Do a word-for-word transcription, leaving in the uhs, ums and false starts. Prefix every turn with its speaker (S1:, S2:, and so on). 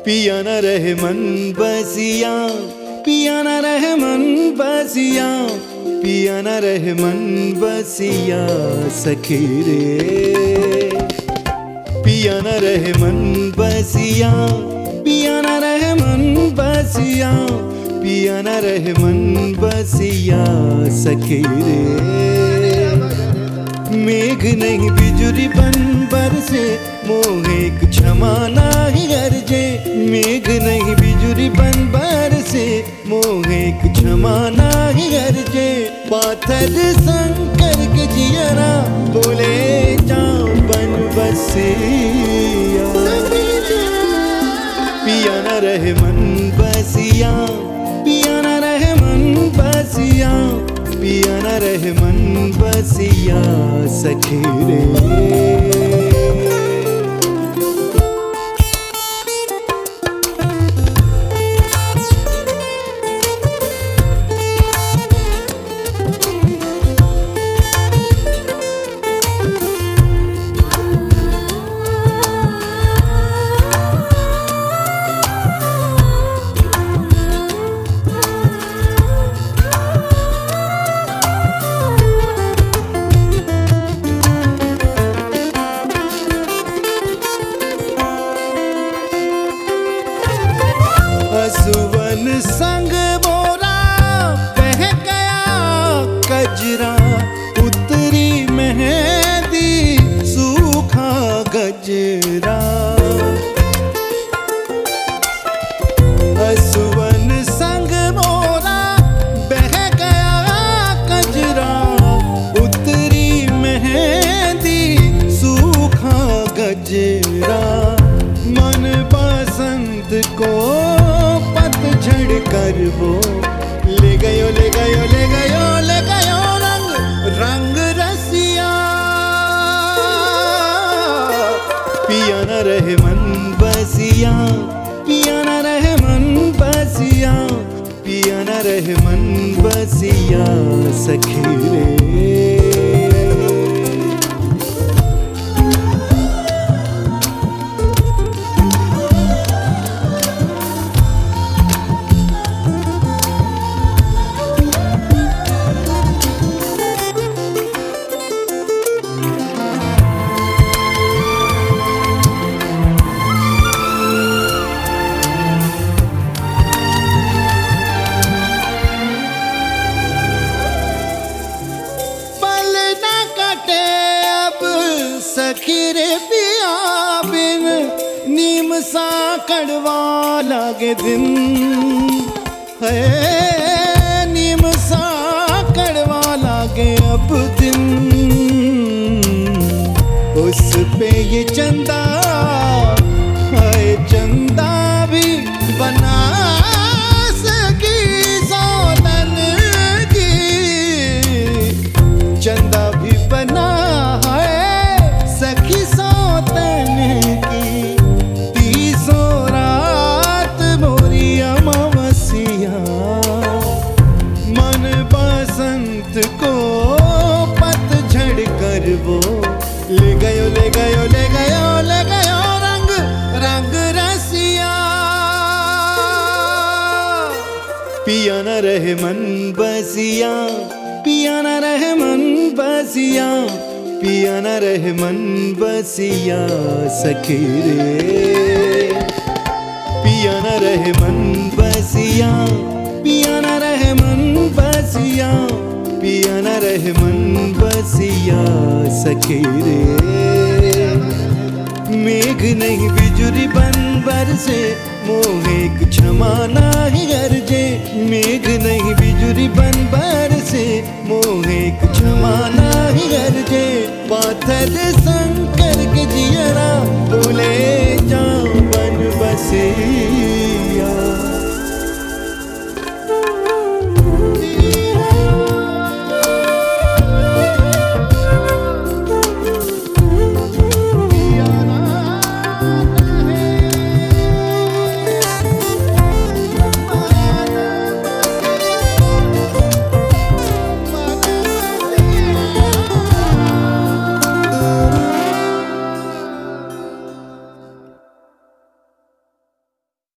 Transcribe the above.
S1: पिया न रहे मन बसिया, पिया न रहे मन बसिया, पिया न रहे मन बसिया सखी रे। पिया न रहे मन बसिया, पिया न रहे मन बसिया, पिया न रहे मन बसिया सखी रे। मेघ नहीं बिजुरी बन बरसे, मोहे क्षमा नाही गरजे। मेघ नहीं बिजुरी बन बरसे, मोहे क्षमा नाही गरजे। पाथर शंकर के जियरा बोले जाओ बन बसिया। पिया न रहे मन बसिया, पिया न रहे मन बसिया, पिया न रहे मन बसिया सखी रे। सुवन संग मोरा बह गया कजरा, उतरी मेहंदी सूखा गजरा। सुवन संग मोरा बह गया कजरा, उतरी मेहंदी सूखा गजरा। मन बसंत को झड़ कर वो ले गयो ले गयो ले गयो ले गयो रंग रंग रसिया। पिया न रहे मन बसिया, पिया न रहे मन बसिया, पिया न रहे मन बसिया सखी रे। सखी रे पिया बिन नीम सा कड़वा लागे दिन है। नीम सा कड़वा लागे अब दिन, उस पे ये चंदा है चंदा भी बना सकी सोलन की। चंदा भी बना सखी सौतन की। तीसों रात मोरी अमावस्या, मन बसंत को पतझड़ कर वो ले गयो ले गयो ले गयो ले गयो रंग रंग रसिया। पिया न रहे मन बसिया, पिया न रहे मन बसिया, पिया न रहे मन बसिया सखी रे। पिया न रहे मन बसिया, पिया न रहे मन बसिया, पिया न रहे मन बसिया सखी रे। मेघ नहीं बिजुरी बन बरसे, मोहे क्षमा नाही गरजे। मेघ नहीं बिजुरी बन बरसे, मोहे क्षमा नाही गरजे। पाथर संग